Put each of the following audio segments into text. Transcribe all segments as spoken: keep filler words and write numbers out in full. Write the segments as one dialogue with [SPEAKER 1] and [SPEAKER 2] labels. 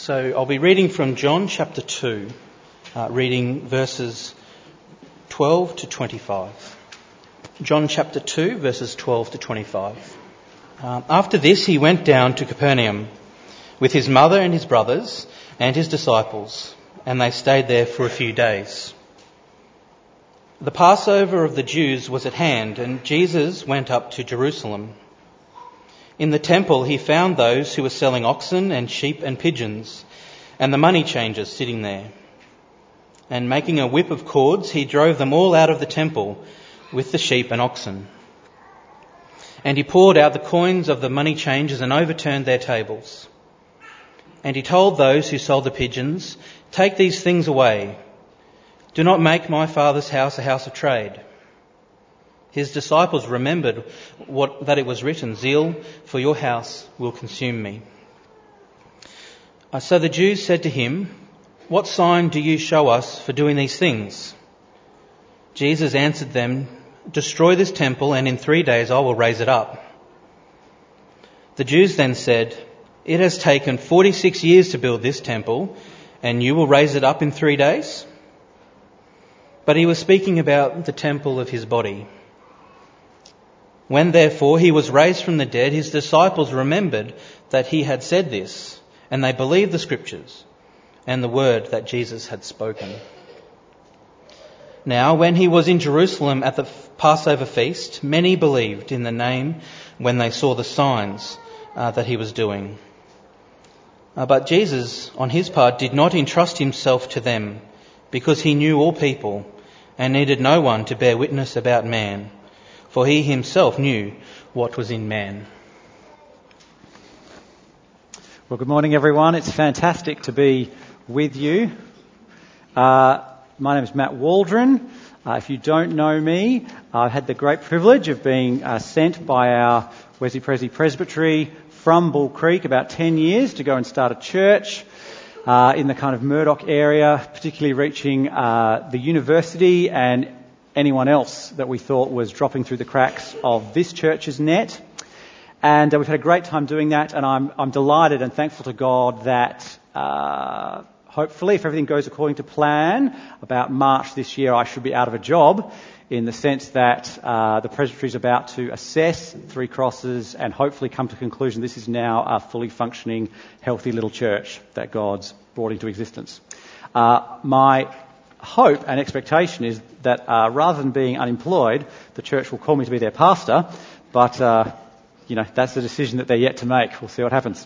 [SPEAKER 1] So I'll be reading from John chapter two, uh, reading verses twelve to twenty-five. John chapter two, verses twelve to twenty-five. Um, after this he went down to Capernaum with his mother and his brothers and his disciples, and they stayed there for a few days. The Passover of the Jews was at hand, and Jesus went up to Jerusalem. In the temple he found those who were selling oxen and sheep and pigeons, and the money changers sitting there. And making a whip of cords, he drove them all out of the temple with the sheep and oxen. And he poured out the coins of the money changers and overturned their tables. And he told those who sold the pigeons, "Take these things away. Do not make my Father's house a house of trade." His disciples remembered what, that it was written, "Zeal for your house will consume me." Uh, so the Jews said to him, "What sign do you show us for doing these things?" Jesus answered them, "Destroy this temple, and in three days I will raise it up." The Jews then said, "It has taken forty-six years to build this temple, and you will raise it up in three days?" But he was speaking about the temple of his body. When therefore he was raised from the dead, his disciples remembered that he had said this, and they believed the scriptures and the word that Jesus had spoken. Now, when he was in Jerusalem at the Passover feast, many believed in the name when they saw the signs uh, that he was doing. Uh, but Jesus, on his part, did not entrust himself to them, because he knew all people and needed no one to bear witness about man, for he himself knew what was in man.
[SPEAKER 2] Well, good morning, everyone. It's fantastic to be with you. Uh, my name is Matt Waldron. Uh, if you don't know me, I've had the great privilege of being uh, sent by our Wesley Prezi Presbytery from Bull Creek about ten years to go and start a church uh, in the kind of Murdoch area, particularly reaching uh, the university and anyone else that we thought was dropping through the cracks of this church's net. And uh, we've had a great time doing that, and I'm, I'm delighted and thankful to God that uh, hopefully, if everything goes according to plan, about March this year I should be out of a job, in the sense that uh, the presbytery is about to assess Three Crosses and hopefully come to the conclusion this is now a fully functioning, healthy little church that God's brought into existence. Uh, my hope and expectation is that uh, rather than being unemployed, the church will call me to be their pastor, but uh, you know, that's the decision that they're yet to make. We'll see what happens.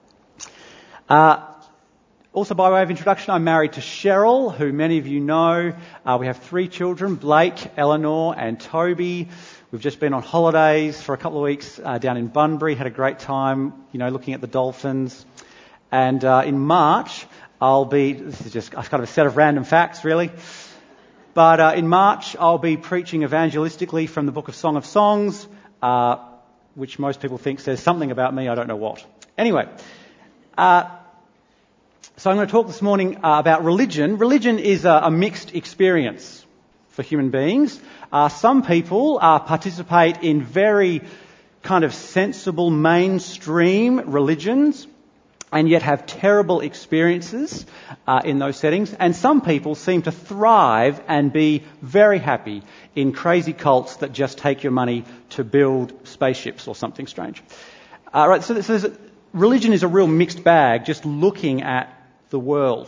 [SPEAKER 2] Uh, also, by way of introduction, I'm married to Cheryl, who many of you know. Uh, we have three children, Blake, Eleanor and Toby. We've just been on holidays for a couple of weeks uh, down in Bunbury, had a great time, you know, looking at the dolphins. And uh, in March, I'll be, this is just kind of a set of random facts, really. But uh, in March, I'll be preaching evangelistically from the book of Song of Songs, uh, which most people think says something about me, I don't know what. Anyway, uh, so I'm going to talk this morning uh, about religion. Religion is a, a mixed experience for human beings. Uh, some people uh, participate in very kind of sensible mainstream religions, and yet have terrible experiences uh, in those settings. And some people seem to thrive and be very happy in crazy cults that just take your money to build spaceships or something strange. Uh, right, so, so a, religion is a real mixed bag, just looking at the world.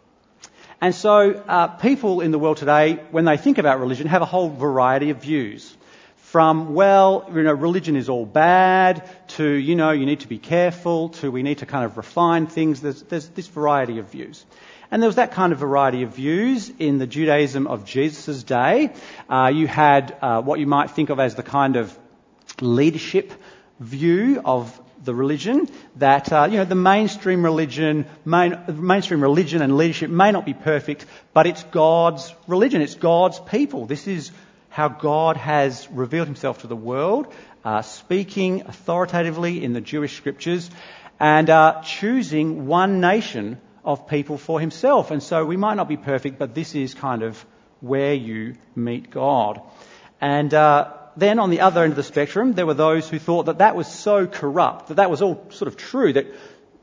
[SPEAKER 2] And so uh, people in the world today, when they think about religion, have a whole variety of views. From, well, you know, religion is all bad, to, you know, you need to be careful, to we need to kind of refine things. There's, there's this variety of views. And there was that kind of variety of views in the Judaism of Jesus' day. Uh, you had uh, what you might think of as the kind of leadership view of the religion, that, uh, you know, the mainstream religion, main, mainstream religion and leadership may not be perfect, but it's God's religion, it's God's people. This is how God has revealed himself to the world, uh, speaking authoritatively in the Jewish scriptures, and uh, choosing one nation of people for himself. And so we might not be perfect, but this is kind of where you meet God. And uh, then on the other end of the spectrum, there were those who thought that that was so corrupt, that that was all sort of true, that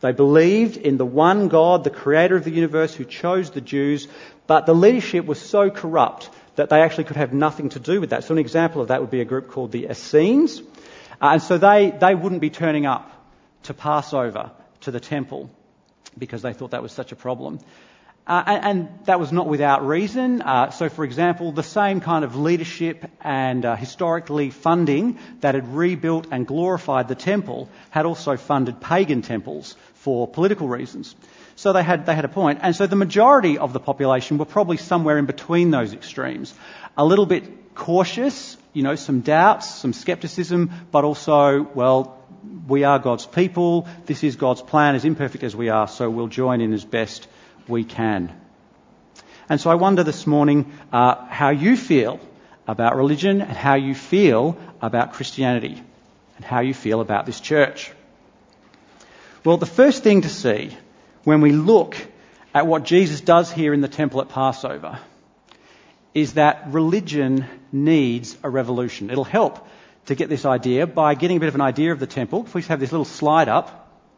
[SPEAKER 2] They believed in the one God, the creator of the universe, who chose the Jews, but the leadership was so corrupt that they actually could have nothing to do with that. So an example of that would be a group called the Essenes. Uh, and so they, they wouldn't be turning up to Passover to the temple because they thought that was such a problem. Uh, and, and that was not without reason. Uh, so, for example, the same kind of leadership and uh, historically funding that had rebuilt and glorified the temple had also funded pagan temples for political reasons. So they had they had a point. And so the majority of the population were probably somewhere in between those extremes. A little bit cautious, you know, some doubts, some skepticism, but also, well, we are God's people. This is God's plan, as imperfect as we are, so we'll join in as best we can. And so I wonder this morning uh, how you feel about religion and how you feel about Christianity and how you feel about this church. Well, the first thing to see when we look at what Jesus does here in the temple at Passover is that religion needs a revolution. It'll help to get this idea by getting a bit of an idea of the temple. Please have this little slide up.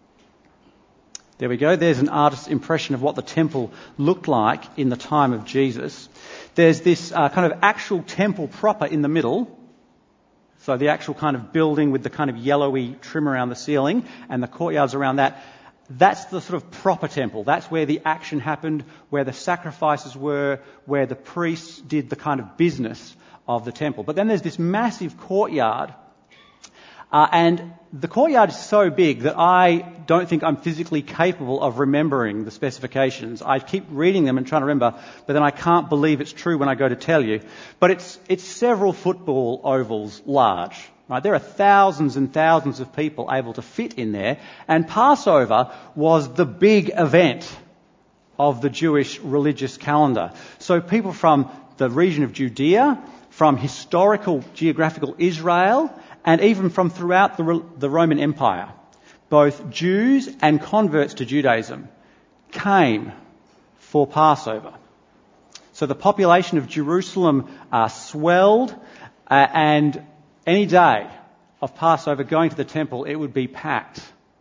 [SPEAKER 2] There we go. There's an artist's impression of what the temple looked like in the time of Jesus. There's this uh, kind of actual temple proper in the middle. So the actual kind of building with the kind of yellowy trim around the ceiling and the courtyards around that. That's the sort of proper temple. That's where the action happened, where the sacrifices were, where the priests did the kind of business of the temple. But then there's this massive courtyard. Uh, and the courtyard is so big that I don't think I'm physically capable of remembering the specifications. I keep reading them and trying to remember, but then I can't believe it's true when I go to tell you. But it's it's several football ovals large. Right? There are thousands and thousands of people able to fit in there, and Passover was the big event of the Jewish religious calendar. So people from the region of Judea, from historical geographical Israel, and even from throughout the, the Roman Empire, both Jews and converts to Judaism came for Passover. So the population of Jerusalem uh, swelled, uh, and any day of Passover going to the temple, it would be packed.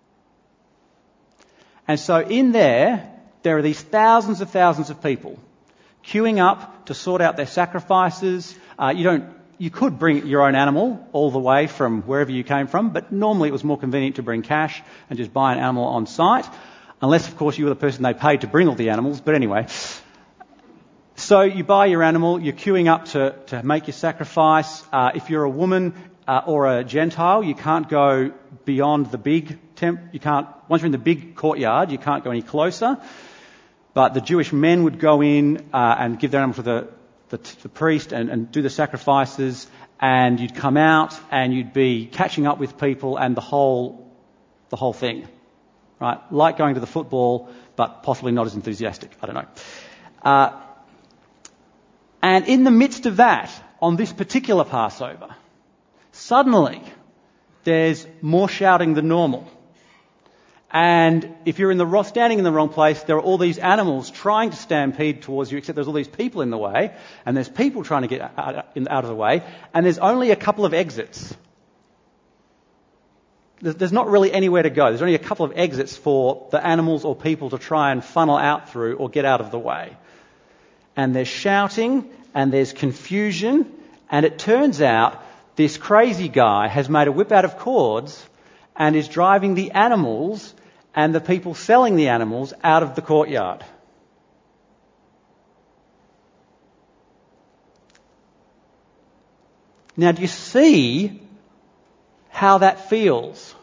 [SPEAKER 2] And so in there, there are these thousands of thousands of people queuing up to sort out their sacrifices. Uh, you don't You could bring your own animal all the way from wherever you came from, but normally it was more convenient to bring cash and just buy an animal on site, unless, of course, you were the person they paid to bring all the animals. But anyway, so you buy your animal, you're queuing up to, to make your sacrifice. Uh, if you're a woman uh, or a Gentile, you can't go beyond the big temp. You can't, once you're in the big courtyard, you can't go any closer. But the Jewish men would go in uh, and give their animal to the The, the priest and, and do the sacrifices, and you'd come out and you'd be catching up with people and the whole the whole thing, right? Like going to the football, but possibly not as enthusiastic. I don't know. Uh, and in the midst of that, on this particular Passover, suddenly there's more shouting than normal. And if you're in the standing in the wrong place, there are all these animals trying to stampede towards you, except there's all these people in the way, and there's people trying to get out of the way, and there's only a couple of exits. There's not really anywhere to go. There's only a couple of exits for the animals or people to try and funnel out through or get out of the way. And there's shouting, and there's confusion, and it turns out this crazy guy has made a whip out of cords and is driving the animals and the people selling the animals out of the courtyard. Now, do you see how that feels?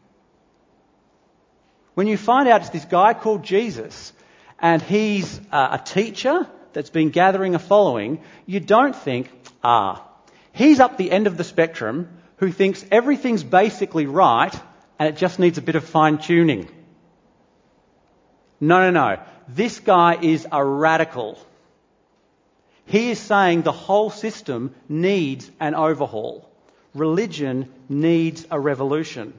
[SPEAKER 2] When you find out it's this guy called Jesus and he's uh, a teacher that's been gathering a following, you don't think, ah, he's up the end of the spectrum who thinks everything's basically right and it just needs a bit of fine-tuning. No, no, no. This guy is a radical. He is saying the whole system needs an overhaul. Religion needs a revolution.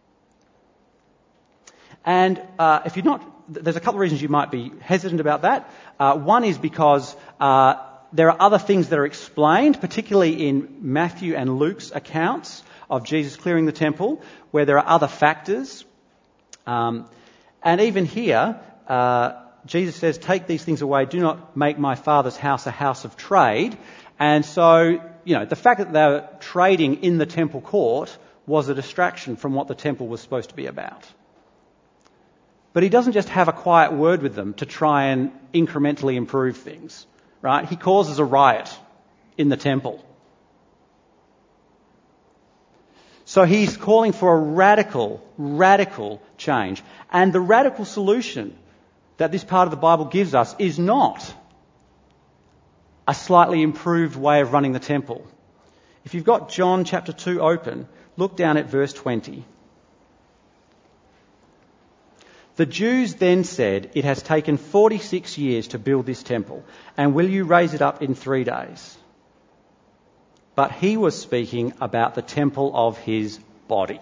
[SPEAKER 2] And uh, if you're not, there's a couple of reasons you might be hesitant about that. Uh, one is because uh, there are other things that are explained, particularly in Matthew and Luke's accounts of Jesus clearing the temple, where there are other factors. Um, And even here, uh, Jesus says, take these things away, do not make my Father's house a house of trade. And so, you know, the fact that they were trading in the temple court was a distraction from what the temple was supposed to be about. But he doesn't just have a quiet word with them to try and incrementally improve things, right? He causes a riot in the temple. So he's calling for a radical, radical change. And the radical solution that this part of the Bible gives us is not a slightly improved way of running the temple. If you've got John chapter two open, look down at verse twenty. The Jews then said, it has taken forty-six years to build this temple, and will you raise it up in three days? But he was speaking about the temple of his body.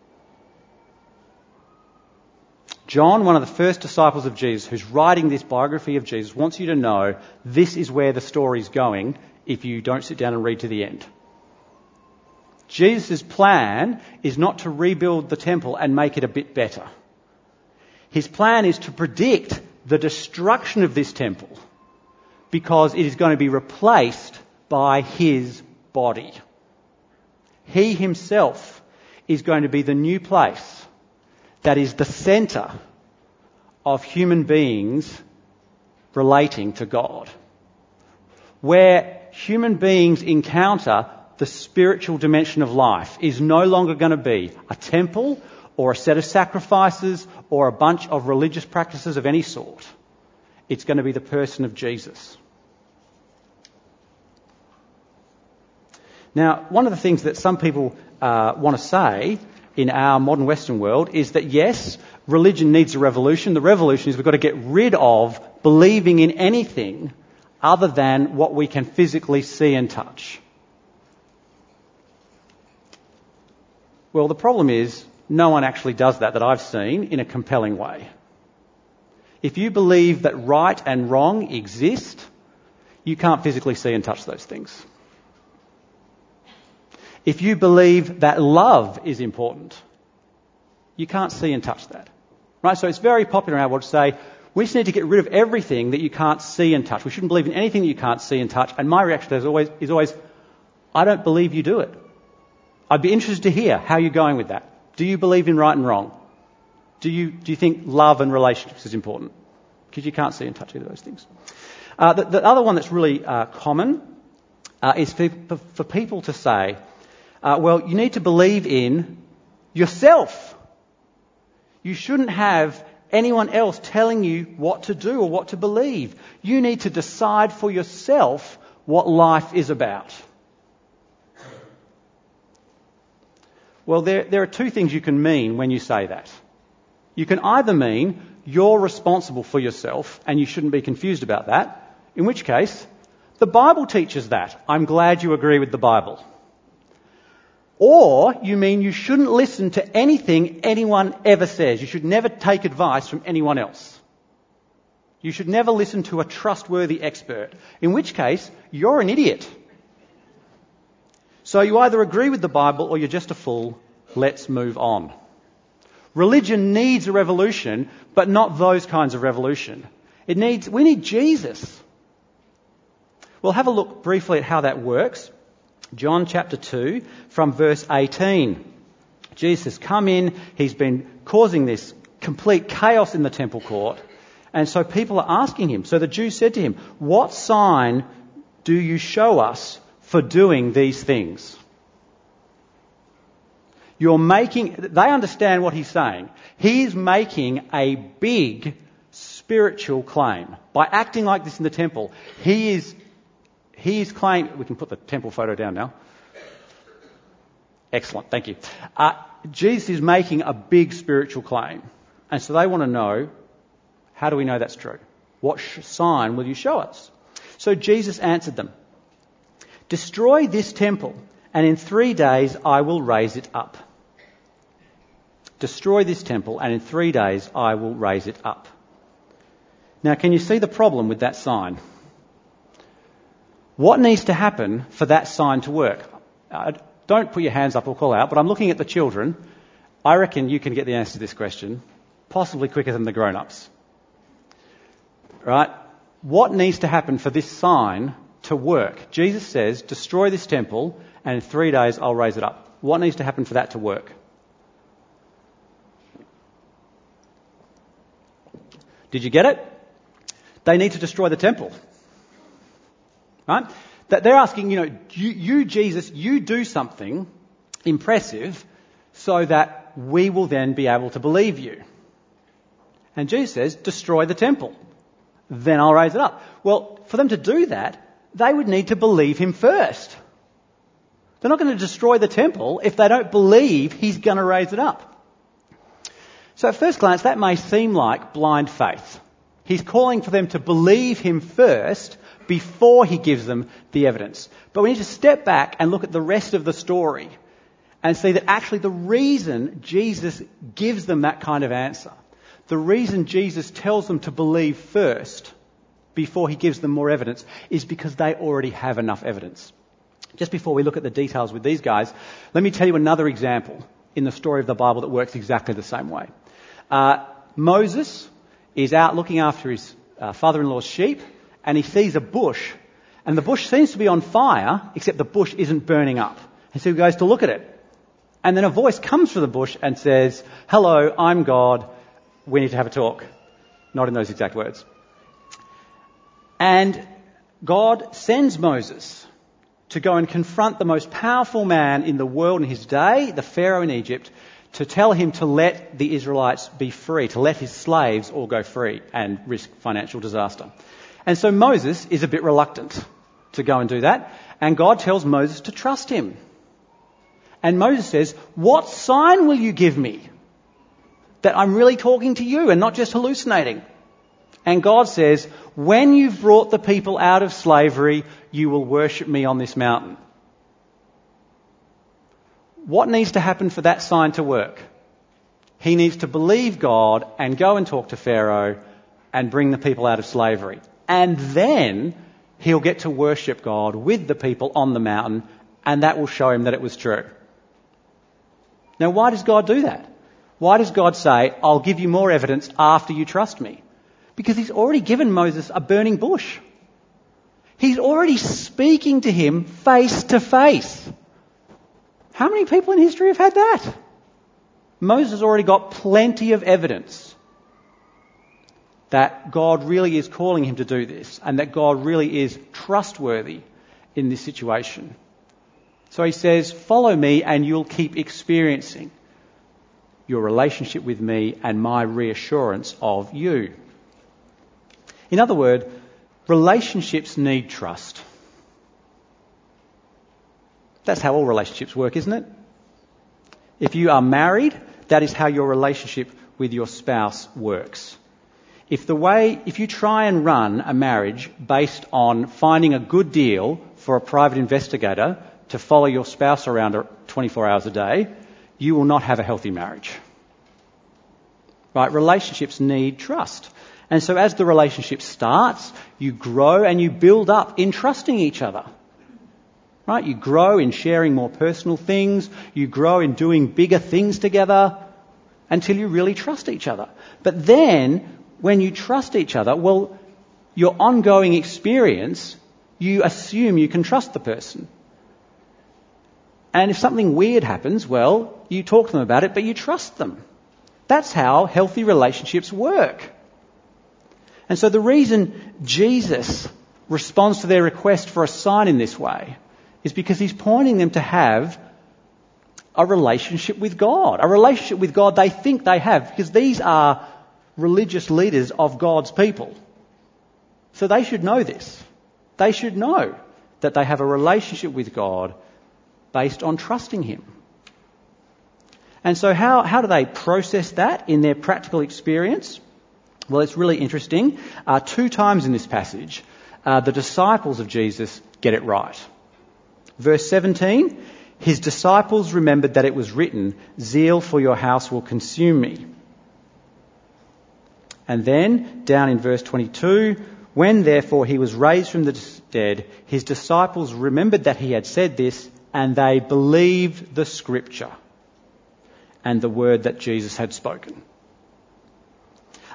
[SPEAKER 2] John, one of the first disciples of Jesus, who's writing this biography of Jesus, wants you to know this is where the story's going if you don't sit down and read to the end. Jesus' plan is not to rebuild the temple and make it a bit better. His plan is to predict the destruction of this temple because it is going to be replaced by his body. He himself is going to be the new place that is the centre of human beings relating to God, where human beings encounter the spiritual dimension of life is no longer going to be a temple or a set of sacrifices or a bunch of religious practices of any sort. It's going to be the person of Jesus. Now, one of the things that some people uh, want to say in our modern Western world is that, yes, religion needs a revolution. The revolution is we've got to get rid of believing in anything other than what we can physically see and touch. Well, the problem is no one actually does that that I've seen in a compelling way. If you believe that right and wrong exist, you can't physically see and touch those things. If you believe that love is important, you can't see and touch that. Right? So it's very popular in our world to say, we just need to get rid of everything that you can't see and touch. We shouldn't believe in anything that you can't see and touch. And my reaction is always, is always, I don't believe you do it. I'd be interested to hear how you're going with that. Do you believe in right and wrong? Do you, do you think love and relationships is important? Because you can't see and touch either of those things. Uh, the, the other one that's really uh, common uh, is for, for people to say, Uh, well, you need to believe in yourself. You shouldn't have anyone else telling you what to do or what to believe. You need to decide for yourself what life is about. Well, there, there are two things you can mean when you say that. You can either mean you're responsible for yourself and you shouldn't be confused about that, in which case, the Bible teaches that. I'm glad you agree with the Bible. Or you mean you shouldn't listen to anything anyone ever says. You should never take advice from anyone else. You should never listen to a trustworthy expert, in which case you're an idiot. So you either agree with the Bible or you're just a fool. Let's move on. Religion needs a revolution, but not those kinds of revolution. It needs, we need Jesus. We'll have a look briefly at how that works. John chapter two from verse eighteen. Jesus has come in, he's been causing this complete chaos in the temple court, and so people are asking him. So the Jews said to him, what sign do you show us for doing these things? You're making, they understand what he's saying. He's making a big spiritual claim. By acting like this in the temple, he is He's claiming, we can put the temple photo down now. Excellent, thank you. Uh, Jesus is making a big spiritual claim. And so they want to know, how do we know that's true? What sh- sign will you show us? So Jesus answered them, destroy this temple, and in three days I will raise it up. Destroy this temple, and in three days I will raise it up. Now, can you see the problem with that sign? What needs to happen for that sign to work? Uh, don't put your hands up or call out, but I'm looking at the children. I reckon you can get the answer to this question. possibly quicker than the grown-ups. Right? What needs to happen for this sign to work? Jesus says, destroy this temple and in three days I'll raise it up. What needs to happen for that to work? Did you get it? They need to destroy the temple. Right? That they're asking, you know, you, you, Jesus, you do something impressive so that we will then be able to believe you. And Jesus says, destroy the temple. Then I'll raise it up. Well, for them to do that, they would need to believe him first. They're not going to destroy the temple if they don't believe he's going to raise it up. So at first glance, that may seem like blind faith. He's calling for them to believe him first before he gives them the evidence. But we need to step back and look at the rest of the story and see that actually the reason Jesus gives them that kind of answer, the reason Jesus tells them to believe first before he gives them more evidence, is because they already have enough evidence. Just before we look at the details with these guys, let me tell you another example in the story of the Bible that works exactly the same way. Uh, Moses is out looking after his uh, father-in-law's sheep, and he sees a bush, and the bush seems to be on fire, except the bush isn't burning up. And so he goes to look at it. And then a voice comes from the bush and says, hello, I'm God, we need to have a talk. Not in those exact words. And God sends Moses to go and confront the most powerful man in the world in his day, the Pharaoh in Egypt, to tell him to let the Israelites be free, to let his slaves all go free and risk financial disaster. And so Moses is a bit reluctant to go and do that. And God tells Moses to trust him. And Moses says, what sign will you give me that I'm really talking to you and not just hallucinating? And God says, when you've brought the people out of slavery, you will worship me on this mountain. What needs to happen for that sign to work? He needs to believe God and go and talk to Pharaoh and bring the people out of slavery. And then he'll get to worship God with the people on the mountain, and that will show him that it was true. Now, why does God do that? Why does God say, I'll give you more evidence after you trust me? Because he's already given Moses a burning bush. He's already speaking to him face to face. How many people in history have had that? Moses has already got plenty of evidence that God really is calling him to do this and that God really is trustworthy in this situation. So he says, follow me and you'll keep experiencing your relationship with me and my reassurance of you. In other words, relationships need trust. That's how all relationships work, isn't it? If you are married, that is how your relationship with your spouse works. If the way, if you try and run a marriage based on finding a good deal for a private investigator to follow your spouse around twenty-four hours a day, you will not have a healthy marriage. Right? Relationships need trust. And so as the relationship starts, you grow and you build up in trusting each other. Right? You grow in sharing more personal things. You grow in doing bigger things together until you really trust each other. But then, when you trust each other, well, your ongoing experience, you assume you can trust the person. And if something weird happens, well, you talk to them about it, but you trust them. That's how healthy relationships work. And so the reason Jesus responds to their request for a sign in this way is because he's pointing them to have a relationship with God. A relationship with God they think they have, because these are religious leaders of God's people. So they should know this. They should know that they have a relationship with God based on trusting him. And so how, how do they process that in their practical experience? Well, it's really interesting. Uh, two times in this passage, uh, the disciples of Jesus get it right. Verse seventeen, his disciples remembered that it was written, zeal for your house will consume me. And then, down in verse twenty-two, when therefore he was raised from the dead, his disciples remembered that he had said this, and they believed the scripture and the word that Jesus had spoken.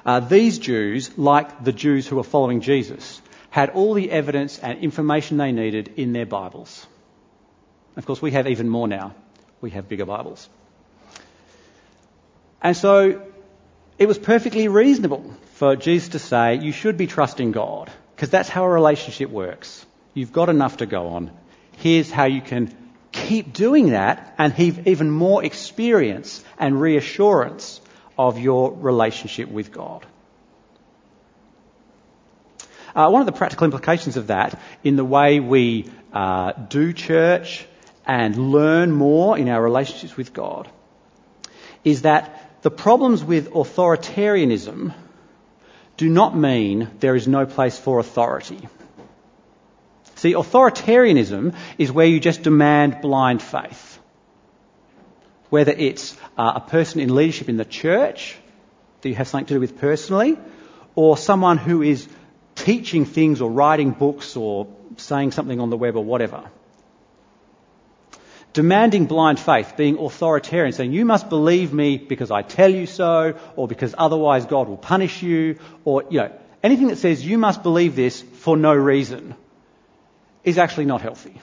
[SPEAKER 2] Uh, these Jews, like the Jews who were following Jesus, had all the evidence and information they needed in their Bibles. Of course, we have even more now. We have bigger Bibles. And so it was perfectly reasonable for Jesus to say, you should be trusting God, because that's how a relationship works. You've got enough to go on. Here's how you can keep doing that and have even more experience and reassurance of your relationship with God. Uh, one of the practical implications of that in the way we uh, do church and learn more in our relationships with God is that the problems with authoritarianism do not mean there is no place for authority. See, authoritarianism is where you just demand blind faith. Whether it's uh, a person in leadership in the church that you have something to do with personally, or someone who is teaching things or writing books or saying something on the web or whatever. Demanding blind faith, being authoritarian, saying you must believe me because I tell you so, or because otherwise God will punish you, or, you know, anything that says you must believe this for no reason is actually not healthy.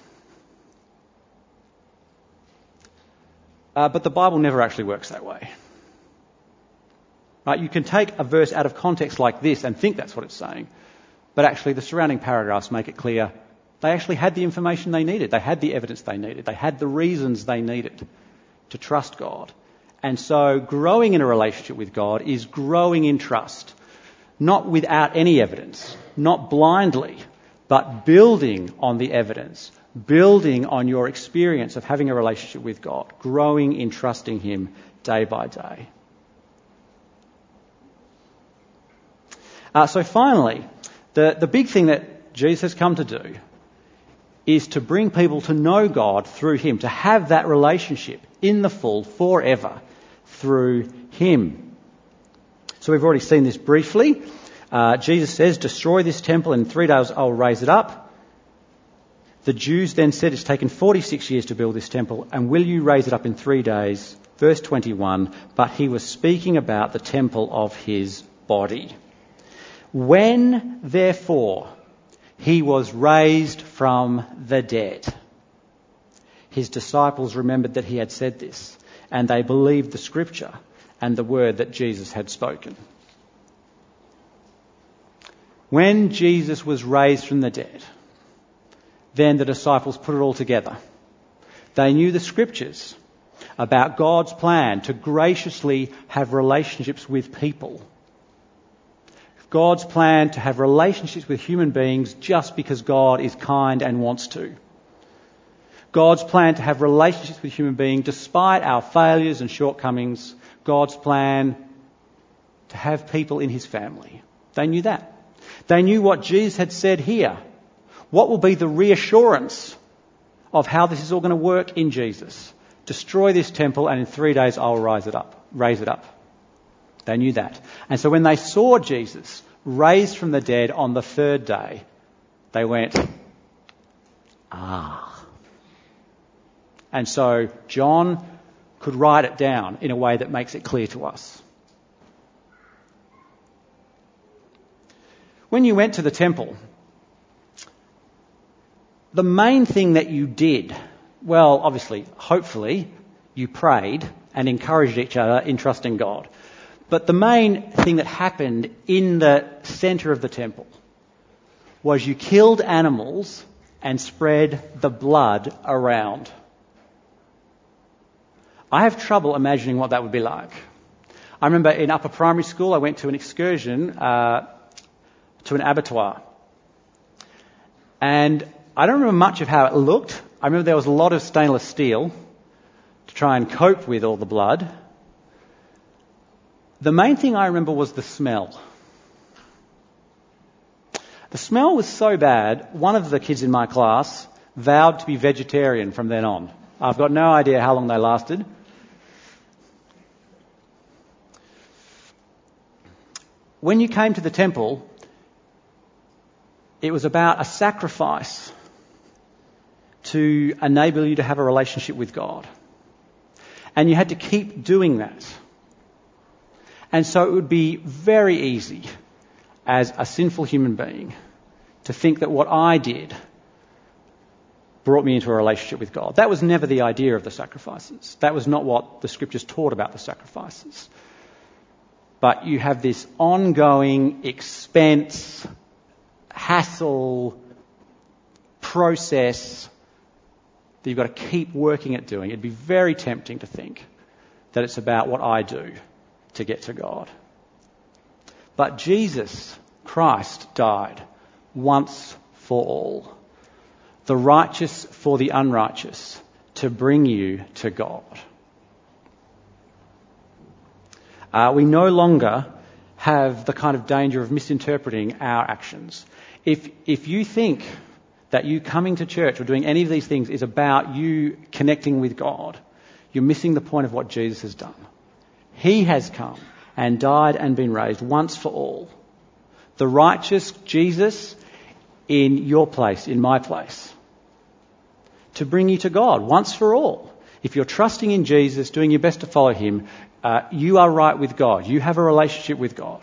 [SPEAKER 2] Uh, but the Bible never actually works that way. Right? You can take a verse out of context like this and think that's what it's saying, but actually the surrounding paragraphs make it clear they actually had the information they needed. They had the evidence they needed. They had the reasons they needed to trust God. And so growing in a relationship with God is growing in trust, not without any evidence, not blindly, but building on the evidence, building on your experience of having a relationship with God, growing in trusting Him day by day. Uh, so finally, the, the big thing that Jesus has come to do is to bring people to know God through Him, to have that relationship in the full forever through Him. So we've already seen this briefly. Uh, Jesus says, destroy this temple and in three days I'll raise it up. The Jews then said, it's taken forty-six years to build this temple, and will you raise it up in three days? Verse twenty-one, but he was speaking about the temple of his body. When, therefore, he was raised from the dead, his disciples remembered that he had said this, and they believed the scripture and the word that Jesus had spoken. When Jesus was raised from the dead, then the disciples put it all together. They knew the scriptures about God's plan to graciously have relationships with people. God's plan to have relationships with human beings just because God is kind and wants to. God's plan to have relationships with human beings despite our failures and shortcomings. God's plan to have people in His family. They knew that. They knew what Jesus had said here. What will be the reassurance of how this is all going to work in Jesus? Destroy this temple and in three days I'll rise it up, raise it up. They knew that. And so when they saw Jesus raised from the dead on the third day, they went, ah. And so John could write it down in a way that makes it clear to us. When you went to the temple, the main thing that you did, well, obviously, hopefully, you prayed and encouraged each other in trusting God. But the main thing that happened in the centre of the temple was you killed animals and spread the blood around. I have trouble imagining what that would be like. I remember in upper primary school, I went to an excursion uh, to an abattoir. And I don't remember much of how it looked. I remember there was a lot of stainless steel to try and cope with all the blood. The main thing I remember was the smell. The smell was so bad, one of the kids in my class vowed to be vegetarian from then on. I've got no idea how long they lasted. When you came to the temple, it was about a sacrifice to enable you to have a relationship with God. And you had to keep doing that. And so it would be very easy as a sinful human being to think that what I did brought me into a relationship with God. That was never the idea of the sacrifices. That was not what the scriptures taught about the sacrifices. But you have this ongoing expense, hassle, process that you've got to keep working at doing. It'd be very tempting to think that it's about what I do to get to God. But Jesus Christ died once for all, the righteous for the unrighteous, to bring you to God. Uh, we no longer have the kind of danger of misinterpreting our actions. If if you think that you coming to church or doing any of these things is about you connecting with God, you're missing the point of what Jesus has done. He has come and died and been raised once for all. The righteous Jesus in your place, in my place, to bring you to God once for all. If you're trusting in Jesus, doing your best to follow him, uh, you are right with God. You have a relationship with God.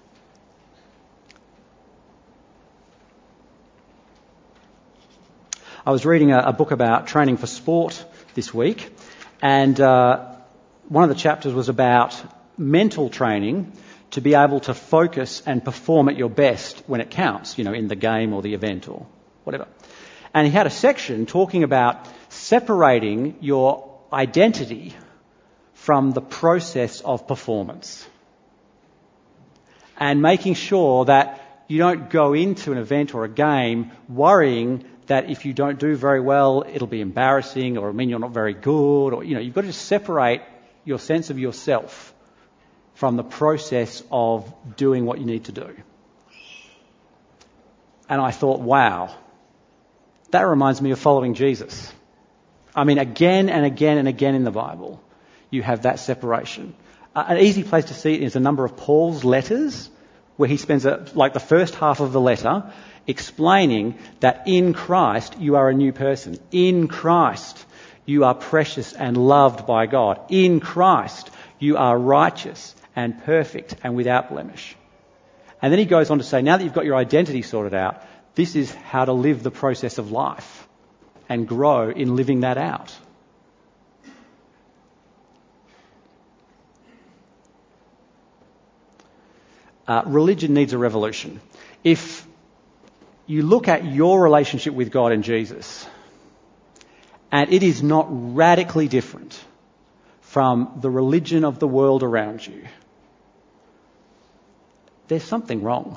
[SPEAKER 2] I was reading a, a book about training for sport this week, and uh, one of the chapters was about mental training to be able to focus and perform at your best when it counts, you know, in the game or the event or whatever. And he had a section talking about separating your identity from the process of performance and making sure that you don't go into an event or a game worrying that if you don't do very well, it'll be embarrassing or it'll mean you're not very good, or, you know, you've got to just separate your sense of yourself from the process of doing what you need to do. And I thought, wow, that reminds me of following Jesus. I mean, again and again and again in the Bible, you have that separation. Uh, an easy place to see it is a number of Paul's letters, where he spends a, like the first half of the letter explaining that in Christ you are a new person. In Christ you are precious and loved by God. In Christ you are righteous and perfect and without blemish. And then he goes on to say, now that you've got your identity sorted out, this is how to live the process of life and grow in living that out. Uh, religion needs a revolution. If you look at your relationship with God and Jesus, and it is not radically different from the religion of the world around you, there's something wrong.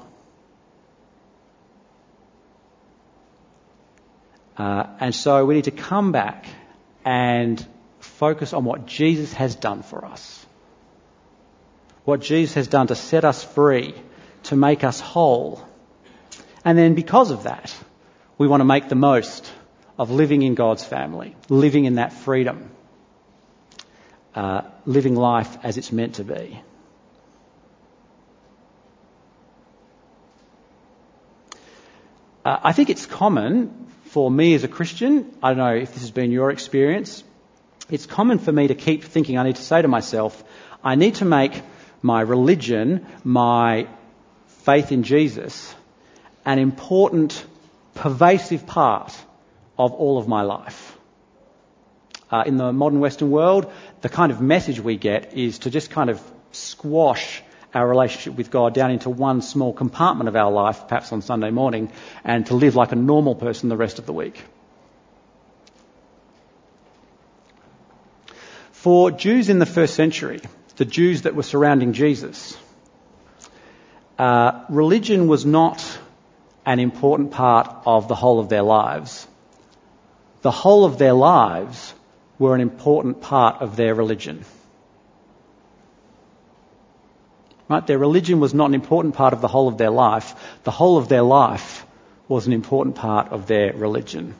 [SPEAKER 2] Uh, and so we need to come back and focus on what Jesus has done for us. What Jesus has done to set us free, to make us whole. And then because of that, we want to make the most of living in God's family, living in that freedom, uh, living life as it's meant to be. Uh, I think it's common for me as a Christian, I don't know if this has been your experience, it's common for me to keep thinking, I need to say to myself, I need to make my religion, my faith in Jesus, an important, pervasive part of all of my life. Uh, in the modern Western world, the kind of message we get is to just kind of squash our relationship with God down into one small compartment of our life, perhaps on Sunday morning, and to live like a normal person the rest of the week. For Jews in the first century, the Jews that were surrounding Jesus, uh, religion was not an important part of the whole of their lives. The whole of their lives were an important part of their religion. Right? Their religion was not an important part of the whole of their life. The whole of their life was an important part of their religion.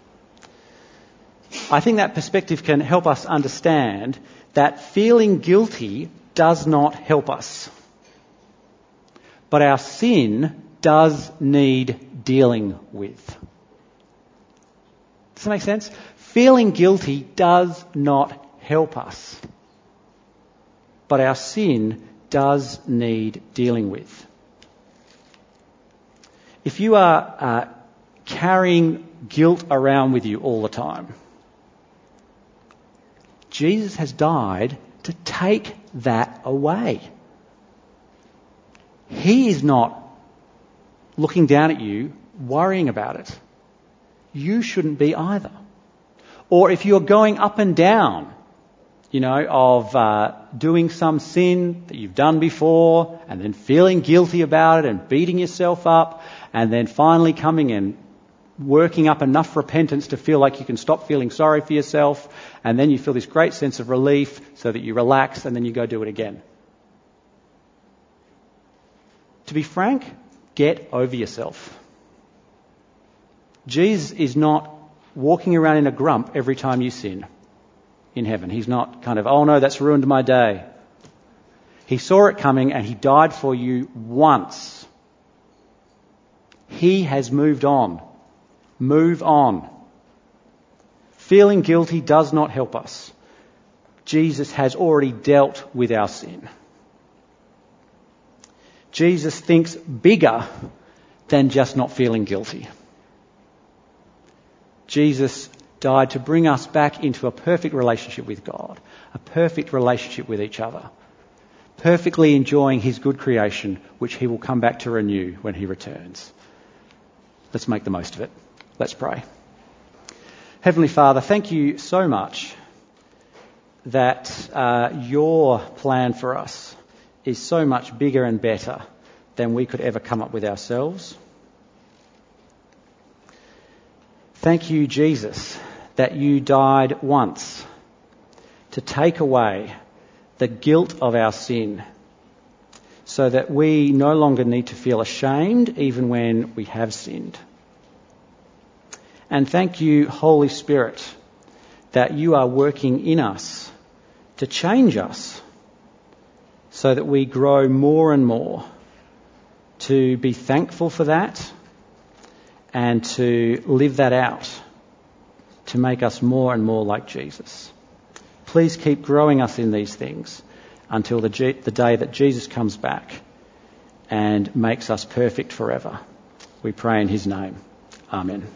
[SPEAKER 2] I think that perspective can help us understand that feeling guilty does not help us. But our sin does need dealing with. Does that make sense? Feeling guilty does not help us. But our sin does need dealing with. If you are uh, carrying guilt around with you all the time, Jesus has died to take that away. He is not looking down at you, worrying about it. You shouldn't be either. Or if you're going up and down, you know, of uh, doing some sin that you've done before and then feeling guilty about it and beating yourself up and then finally coming and working up enough repentance to feel like you can stop feeling sorry for yourself, and then you feel this great sense of relief so that you relax and then you go do it again. To be frank, get over yourself. Jesus is not walking around in a grump every time you sin in heaven. He's not kind of, oh no, that's ruined my day. He saw it coming and he died for you once. He has moved on. Move on. Feeling guilty does not help us. Jesus has already dealt with our sin. Jesus thinks bigger than just not feeling guilty. Jesus died to bring us back into a perfect relationship with God, a perfect relationship with each other, perfectly enjoying his good creation, which he will come back to renew when he returns. Let's make the most of it. Let's pray. Heavenly Father, thank you so much that uh, your plan for us is so much bigger and better than we could ever come up with ourselves. Thank you, Jesus, that you died once to take away the guilt of our sin so that we no longer need to feel ashamed even when we have sinned. And thank you, Holy Spirit, that you are working in us to change us so that we grow more and more to be thankful for that and to live that out, to make us more and more like Jesus. Please keep growing us in these things until the, G- the day that Jesus comes back and makes us perfect forever. We pray in his name. Amen.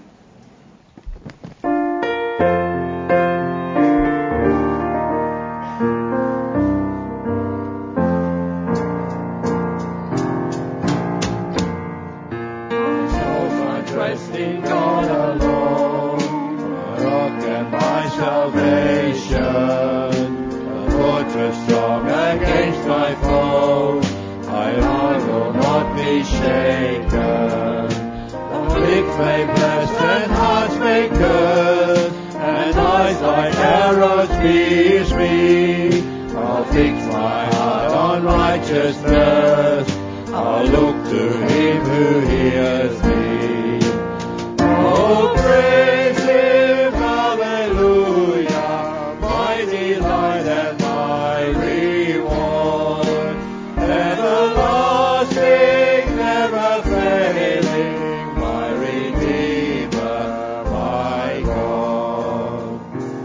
[SPEAKER 3] I'll look to him who hears me. Oh, praise him, hallelujah, my delight and my reward. Everlasting, never failing, my Redeemer, my God.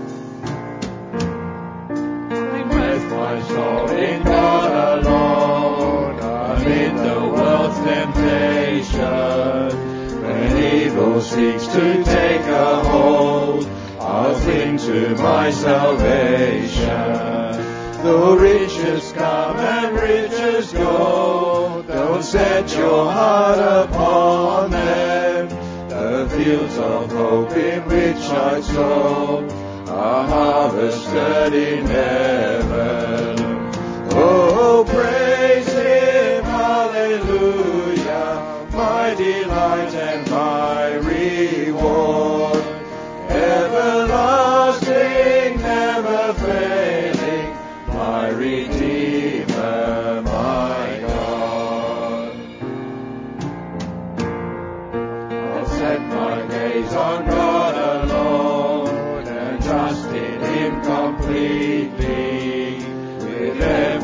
[SPEAKER 3] I rest my soul in God alone, amid the world's temptation. When evil seeks to take a hold, I'll cling to my salvation. Though riches come and riches go, don't set your heart upon them. The fields of hope in which I sow are harvested in heaven. Oh, praise him, hallelujah, my delight and my reward. Everlasting, never failing, my Redeemer, my God. I'll set my gaze on God alone and trust in him completely with every